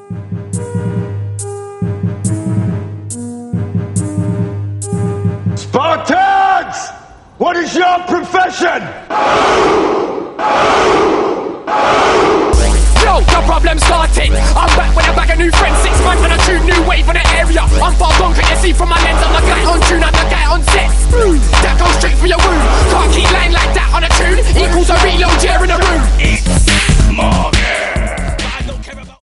Spartans! What is your profession? Yo, the problem started. I'm back with a bag of new friends. 6 months and a true new wave in the area. I'm far gone, can you see from my lens? I'm the guy on tune, I'm the guy on set.